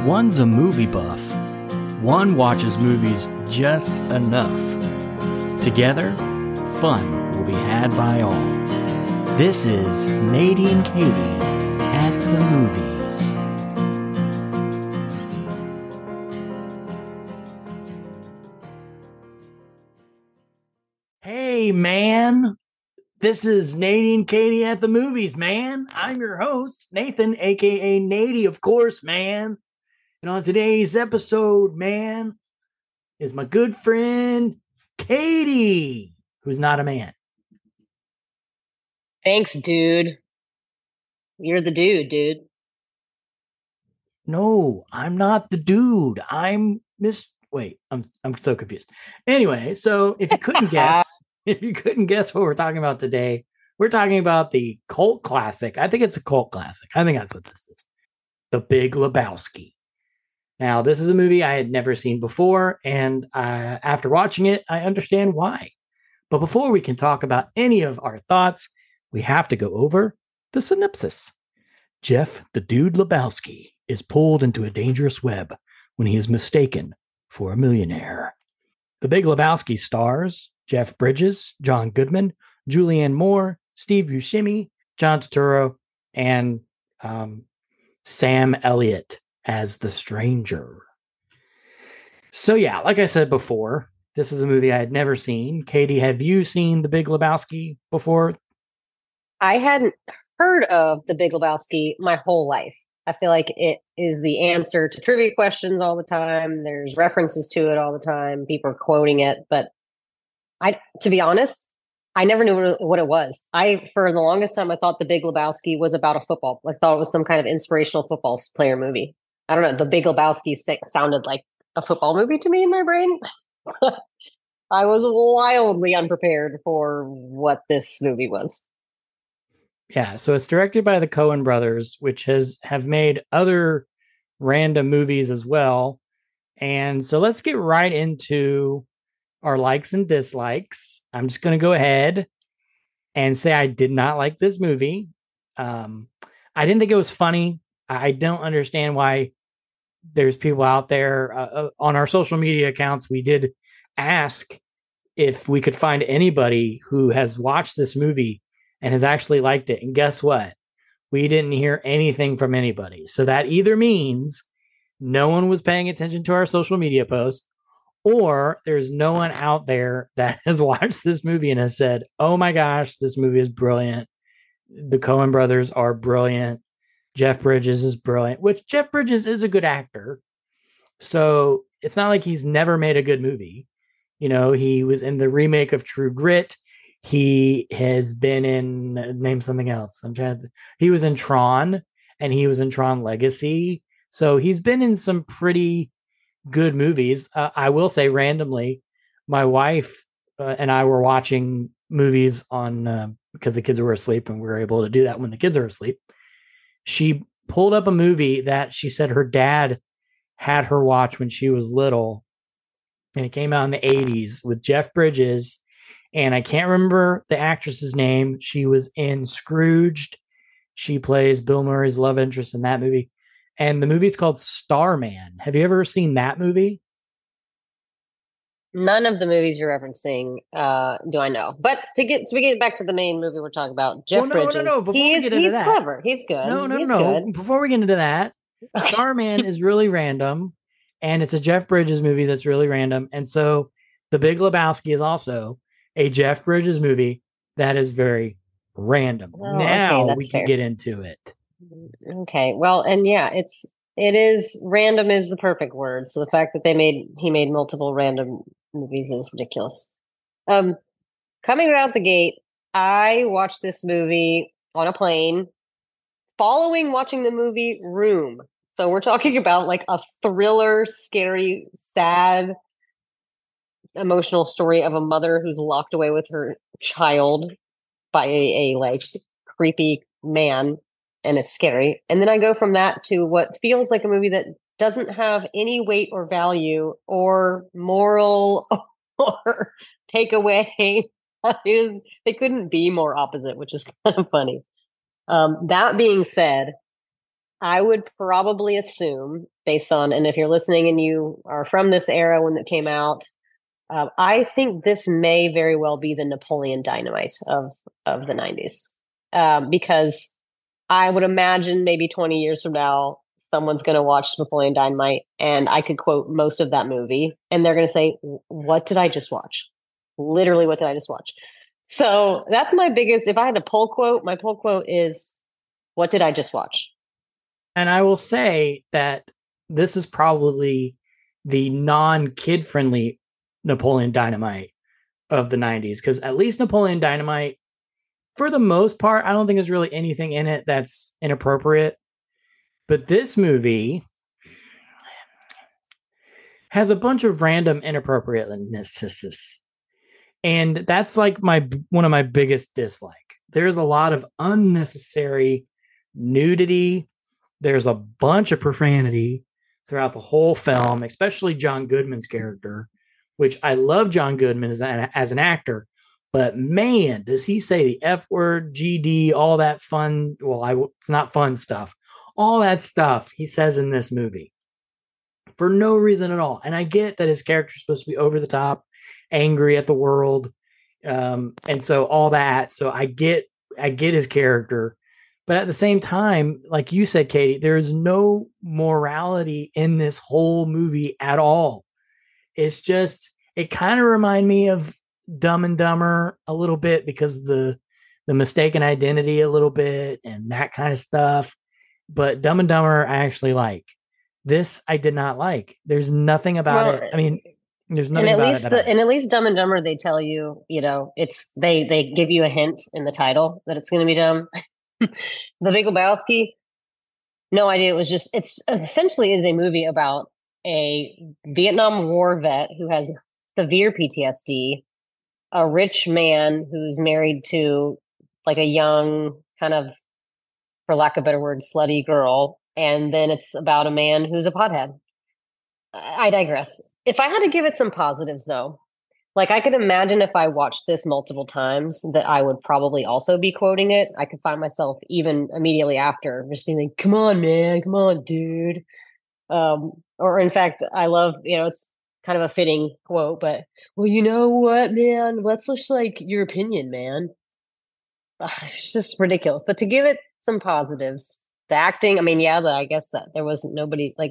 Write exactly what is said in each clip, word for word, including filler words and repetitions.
One's a movie buff. One watches movies just enough. Together, fun will be had by all. This is Nadie and Katie at the Movies. Hey, man. This is Nadie and Katie at the Movies, man. I'm your host, Nathan, a k a. Nadie, of course, man. And on today's episode, man, is my good friend, Katie, who's not a man. Thanks, dude. You're the dude, dude. No, I'm not the dude. I'm Miss. Wait, I'm I'm so confused. Anyway, so if you couldn't guess, if you couldn't guess what we're talking about today, we're talking about the cult classic. I think it's a cult classic. I think that's what this is. The Big Lebowski. Now, this is a movie I had never seen before, and uh, after watching it, I understand why. But before we can talk about any of our thoughts, we have to go over the synopsis. Jeff, the Dude Lebowski, is pulled into a dangerous web when he is mistaken for a millionaire. The Big Lebowski stars Jeff Bridges, John Goodman, Julianne Moore, Steve Buscemi, John Turturro, and um, Sam Elliott as the stranger. So yeah, like I said before, this is a movie I had never seen. Katie, have you seen The Big Lebowski before? I hadn't heard of The Big Lebowski my whole life. I feel like it is the answer to trivia questions all the time. There's references to it all the time. People are quoting it, but I, to be honest, I never knew what it was. I, for the longest time, I thought The Big Lebowski was about a football. I thought it was some kind of inspirational football player movie. I don't know. The Big Lebowski sounded like a football movie to me in my brain. I was wildly unprepared for what this movie was. Yeah, so it's directed by the Coen brothers, which has have made other random movies as well. And so let's get right into our likes and dislikes. I'm just going to go ahead and say I did not like this movie. Um, I didn't think it was funny. I don't understand why there's people out there uh, on our social media accounts. We did ask if we could find anybody who has watched this movie and has actually liked it. And guess what? We didn't hear anything from anybody. So that either means no one was paying attention to our social media posts, or there's no one out there that has watched this movie and has said, oh my gosh, this movie is brilliant. The Coen brothers are brilliant. Jeff Bridges is brilliant, which Jeff Bridges is a good actor. So it's not like he's never made a good movie. You know, he was in the remake of True Grit. He has been in, uh, name something else. I'm trying to, he was in Tron, and he was in Tron Legacy. So he's been in some pretty good movies. Uh, I will say randomly, my wife uh, and I were watching movies on, uh, because the kids were asleep, and we were able to do that when the kids are asleep. She pulled up a movie that she said her dad had her watch when she was little, and it came out in the eighties with Jeff Bridges. And I can't remember the actress's name. She was in Scrooged. She plays Bill Murray's love interest in that movie. And the movie is called Starman. Have you ever seen that movie? None of the movies you're referencing uh, do I know. But to get to get back to the main movie we're talking about, Jeff well, no, Bridges. No, no, no. Before he's we get into he's that, clever. He's good. No, no, he's no. Good. Before we get into that, Starman is really random. And it's a Jeff Bridges movie that's really random. And so The Big Lebowski is also a Jeff Bridges movie that is very random. Oh, now okay, we can fair. get into it. Okay. Well, and yeah, it's it is random is the perfect word. So the fact that they made he made multiple random movies is ridiculous. Um, coming right out the gate, I watched this movie on a plane, following watching the movie Room. So we're talking about like a thriller, scary, sad, emotional story of a mother who's locked away with her child by a, a like creepy man, and it's scary. And then I go from that to what feels like a movie that doesn't have any weight or value or moral or takeaway. They couldn't be more opposite, which is kind of funny. Um, that being said, I would probably assume, based on, and if you're listening and you are from this era when it came out, uh, I think this may very well be the Napoleon Dynamite of of the nineties, um, because I would imagine maybe twenty years from now, someone's going to watch Napoleon Dynamite, and I could quote most of that movie, and they're going to say, "What did I just watch? Literally, what did I just watch?" So that's my biggest. If I had to pull quote, my pull quote is, "What did I just watch?" And I will say that this is probably the non-kid friendly Napoleon Dynamite of the nineties, because at least Napoleon Dynamite, for the most part, I don't think there's really anything in it that's inappropriate. But this movie has a bunch of random inappropriatenesses. And that's like my one of my biggest dislike. There's a lot of unnecessary nudity. There's a bunch of profanity throughout the whole film, especially John Goodman's character, which I love John Goodman as an, as an actor, but man, does he say the F word, G D, all that fun. Well, I, it's not fun stuff. All that stuff he says in this movie for no reason at all. And I get that his character is supposed to be over the top, angry at the world. Um, and so all that. So I get, I get his character, but at the same time, like you said, Katie, there is no morality in this whole movie at all. It's just, it kind of reminded me of Dumb and Dumber a little bit because the, the mistaken identity a little bit and that kind of stuff. But Dumb and Dumber, I actually like. This I did not like. There's nothing about Well, it. I mean, there's and nothing at about least it that the, I and at least Dumb and Dumber, they tell you, you know, it's they they give you a hint in the title that it's going to be dumb. The Big Lebowski, no idea. It was just it's essentially is a movie about a Vietnam War vet who has severe P T S D, a rich man who's married to like a young kind of, for lack of a better word, slutty girl, and then it's about a man who's a pothead. I digress. If I had to give it some positives, though, like I could imagine if I watched this multiple times that I would probably also be quoting it. I could find myself even immediately after just being like, "Come on, man, come on, dude." Um, or in fact, I love, you know, it's kind of a fitting quote, but well, you know what, man? Let's just like your opinion, man. Ugh, it's just ridiculous. But to give it some positives, the acting, I mean, yeah, the, I guess that there was nobody like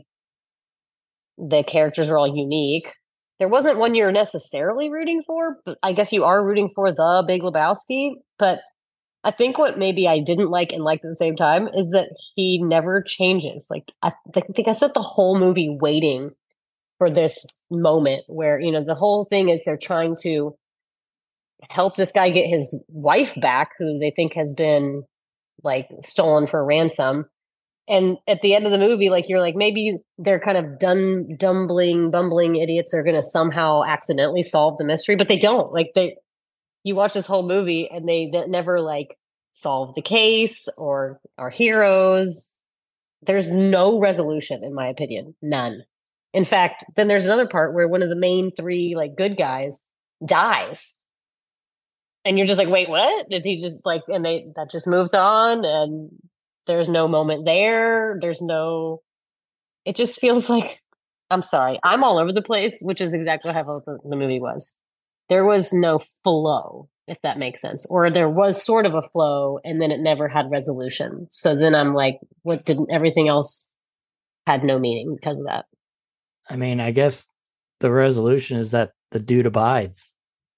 the characters were all unique. There wasn't one you're necessarily rooting for, but I guess you are rooting for the Big Lebowski. But I think what maybe I didn't like and liked at the same time is that he never changes. Like I think I spent the whole movie waiting for this moment where, you know, the whole thing is they're trying to help this guy get his wife back, who they think has been like stolen for ransom. And at the end of the movie, like you're like, maybe they're kind of dun dumbling, bumbling idiots are going to somehow accidentally solve the mystery, but they don't. Like they, you watch this whole movie and they never like solve the case or are heroes. There's no resolution, in my opinion, none. In fact, then there's another part where one of the main three like good guys dies, and you're just like, wait, what? Did he just like? And they that just moves on, and there's no moment there. There's no. It just feels like, I'm sorry, I'm all over the place, which is exactly how the, the movie was. There was no flow, if that makes sense, or there was sort of a flow, and then it never had resolution. So then I'm like, what didn't everything else had no meaning because of that? I mean, I guess the resolution is that the dude abides.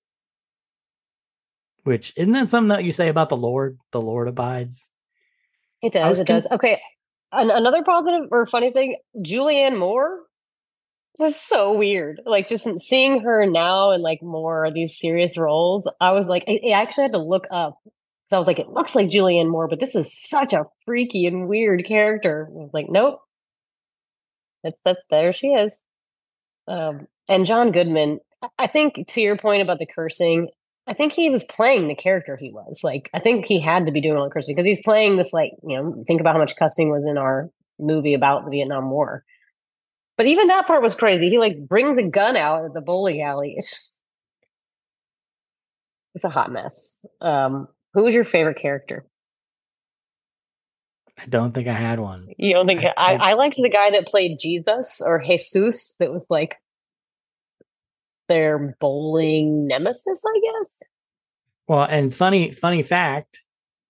Which isn't that something that you say about the Lord? The Lord abides. It does. It Con- does. Okay. An- another positive or funny thing, Julianne Moore was so weird. Like just seeing her now in like more of these serious roles, I was like, I, I actually had to look up because I was like, it looks like Julianne Moore, but this is such a freaky and weird character. I was like, nope, that's that's there she is. Um, and John Goodman, I think to your point about the cursing, I think he was playing the character he was. Like, I think he had to be doing all the cursing because he's playing this, like, you know, think about how much cussing was in our movie about the Vietnam War. But even that part was crazy. He like brings a gun out at the bowling alley. It's just, it's a hot mess. Um, who was your favorite character? I don't think I had one. You don't think I, I, I, I liked the guy that played Jesus or Jesus that was like their bowling nemesis, I guess. well, and funny funny fact,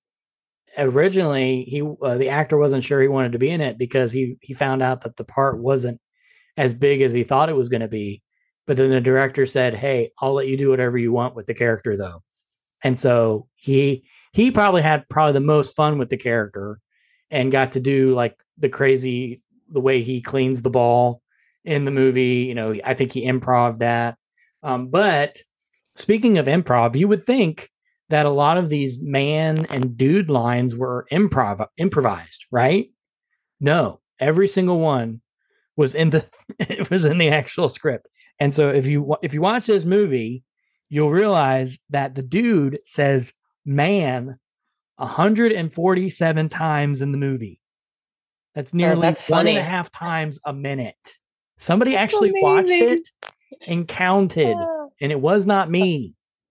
originally he uh, the actor wasn't sure he wanted to be in it because he he found out that the part wasn't as big as he thought it was going to be. But then the director said, "Hey, I'll let you do whatever you want with the character, though." And so he he probably had probably the most fun with the character and got to do like the crazy the way he cleans the ball in the movie. You know, I think he improv that. Um, but speaking of improv, you would think that a lot of these man and dude lines were improv improvised, right? No, every single one was in the it was in the actual script. And so if you if you watch this movie, you'll realize that the dude says man one hundred forty-seven times in the movie. That's nearly oh, that's one and a half times a minute. Somebody that's actually amazing. Watched it and counted, uh, and it was not me.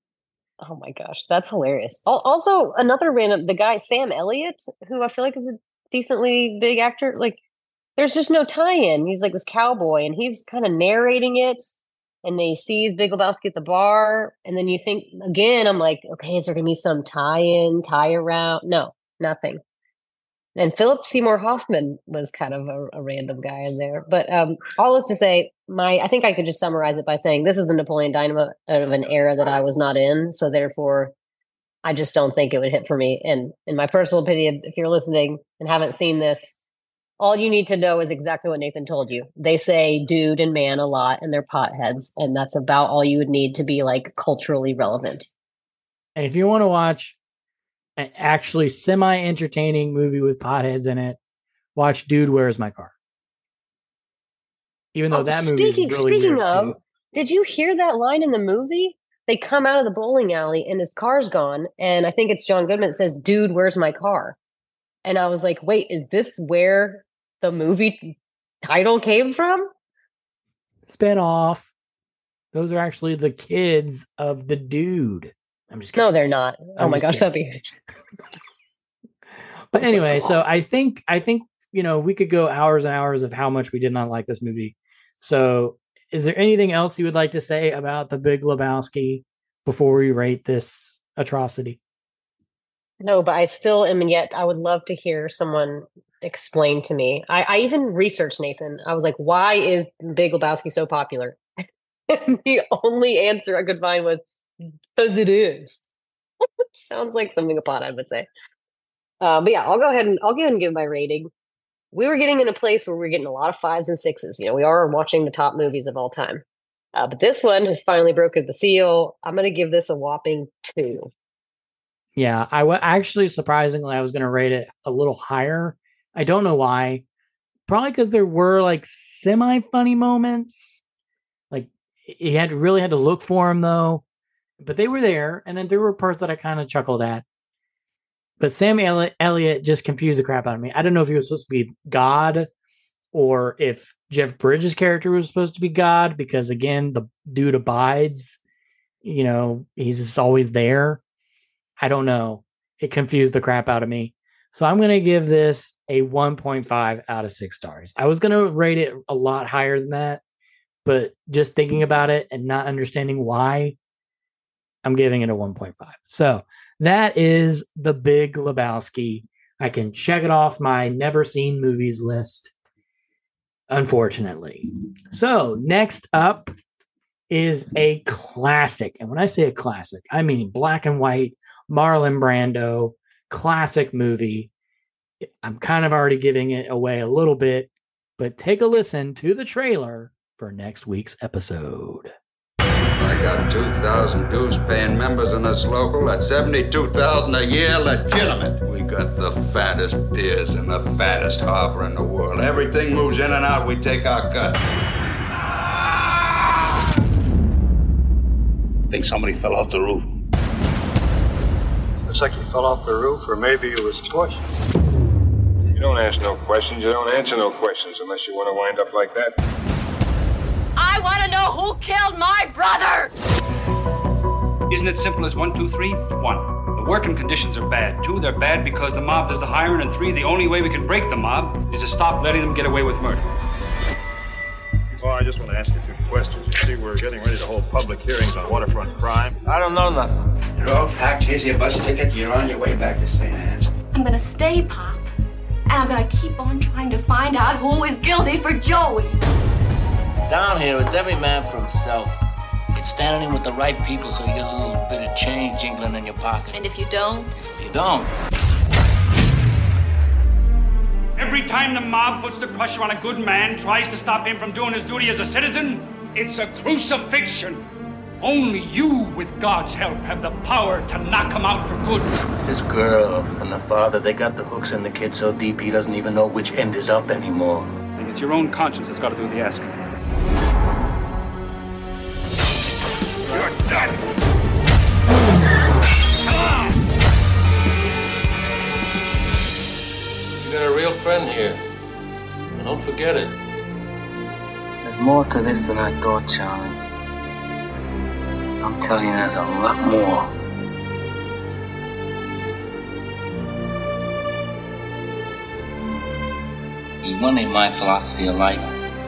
Oh my gosh, that's hilarious. Also, another random, the guy, Sam Elliott, who I feel like is a decently big actor, like, there's just no tie-in. He's like this cowboy, and he's kind of narrating it, and they sees Big Lebowski at the bar, and then you think, again, I'm like, okay, is there going to be some tie-in, tie-around? No, nothing. And Philip Seymour Hoffman was kind of a, a random guy in there. But um, all is to say, my I think I could just summarize it by saying this is the Napoleon Dynamite of an era that I was not in. So therefore, I just don't think it would hit for me. And in my personal opinion, if you're listening and haven't seen this, all you need to know is exactly what Nathan told you. They say dude and man a lot, and they're potheads. And that's about all you would need to be like culturally relevant. And if you want to watch an actually semi-entertaining movie with potheads in it, watch Dude, Where's My Car? Even though oh, that movie speaking, is really Speaking weird of, too. Did you hear that line in the movie? They come out of the bowling alley and his car's gone. And I think it's John Goodman that says, dude, where's my car? And I was like, wait, is this where the movie title came from? Spin off. Those are actually the kids of the dude. I'm just kidding. No, they're not. I'm oh my gosh, kidding. that'd be. But anyway, so I think I think you know we could go hours and hours of how much we did not like this movie. So, is there anything else you would like to say about The Big Lebowski before we rate this atrocity? No, but I still am. And yet, I would love to hear someone explain to me. I, I even researched Nathan. I was like, "Why is Big Lebowski so popular?" And the only answer I could find was, because it is. Which sounds like something a pothead would say. Uh, but yeah, I'll go ahead and I'll go ahead and give my rating. We were getting in a place where we we're getting a lot of fives and sixes. You know, we are watching the top movies of all time. Uh, but this one has finally broken the seal. I'm going to give this a whopping two. Yeah, I w- actually, surprisingly, I was going to rate it a little higher. I don't know why. Probably because there were like semi-funny moments. Like, he had really had to look for them, though. But they were there, and then there were parts that I kind of chuckled at. But Sam Elliott just confused the crap out of me. I don't know if he was supposed to be God or if Jeff Bridges' character was supposed to be God, because, again, the dude abides. You know, he's just always there. I don't know. It confused the crap out of me. So I'm going to give this a one point five out of six stars. I was going to rate it a lot higher than that, but just thinking about it and not understanding why, I'm giving it a one point five. So that is The Big Lebowski. I can check it off my never seen movies list, unfortunately. So next up is a classic. And when I say a classic, I mean black and white, Marlon Brando, classic movie. I'm kind of already giving it away a little bit, but take a listen to the trailer for next week's episode. I got two thousand dues-paying members in this local. That's seventy-two thousand a year legitimate. We got the fattest piers and the fattest harbor in the world. Everything moves in and out. We take our cut. I think somebody fell off the roof. Looks like he fell off the roof, or maybe it was pushed. You don't ask no questions. You don't answer no questions unless you want to wind up like that. I want to know who killed my brother! Isn't it simple as one, two, three? One. The working conditions are bad. Two, they're bad because the mob does the hiring. And three, the only way we can break the mob is to stop letting them get away with murder. Well, I just want to ask you a few questions. You see, we're getting ready to hold public hearings on waterfront crime. I don't know nothing. You're all packed. Here's your bus ticket. You're on your way back to Saint Anne's. I'm gonna stay, Pop. And I'm gonna keep on trying to find out who is guilty for Joey. Down here, it's every man for himself. It's standing in with the right people so you get a little bit of change jingling in your pocket. And if you don't? If you don't... Every time the mob puts the pressure on a good man, tries to stop him from doing his duty as a citizen, it's a crucifixion. Only you, with God's help, have the power to knock him out for good. This girl and the father, they got the hooks in the kid so deep he doesn't even know which end is up anymore. And it's your own conscience that's got to do the asking. You're done! You got a real friend here. And don't forget it. There's more to this than I thought, Charlie. I'm telling you, there's a lot more. You want to my philosophy of life?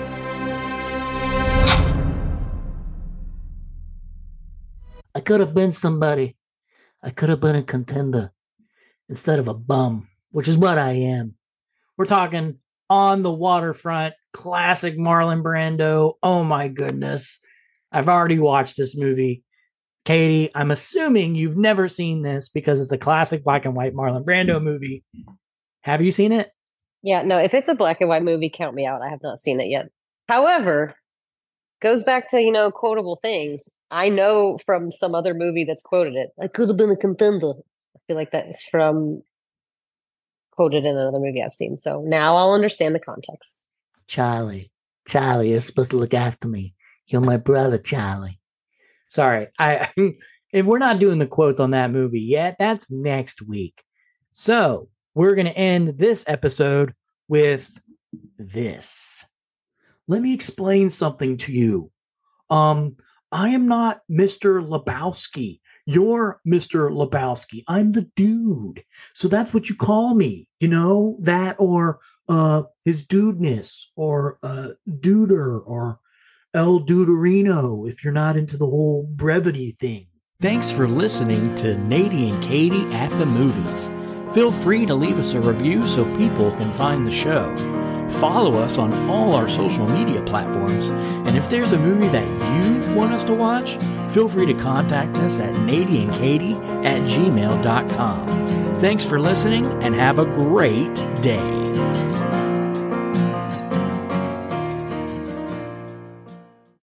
I could have been somebody. I could have been a contender instead of a bum, which is what I am. We're talking On the Waterfront, classic Marlon Brando. Oh my goodness. I've already watched this movie. Katie, I'm assuming you've never seen this because it's a classic black and white Marlon Brando movie. Have you seen it? Yeah, no, if it's a black and white movie, count me out. I have not seen it yet. However, goes back to, you know, quotable things. I know from some other movie that's quoted it. I could have been a contender. I feel like that is from quoted in another movie I've seen. So now I'll understand the context. Charlie, Charlie, you're supposed to look after me. You're my brother, Charlie. Sorry, I if we're not doing the quotes on that movie yet, that's next week. So we're going to end this episode with this. Let me explain something to you. Um, I am not Mister Lebowski. You're Mister Lebowski. I'm the dude. So that's what you call me. You know, that or uh, his dudeness or uh, duder or El Duderino if you're not into the whole brevity thing. Thanks for listening to Nadie and Katie at the Movies. Feel free to leave us a review so people can find the show. Follow us on all our social media platforms, and if there's a movie that you want us to watch, feel free to contact us at nadieandkatie at gmail dot com. Thanks for listening, and have a great day.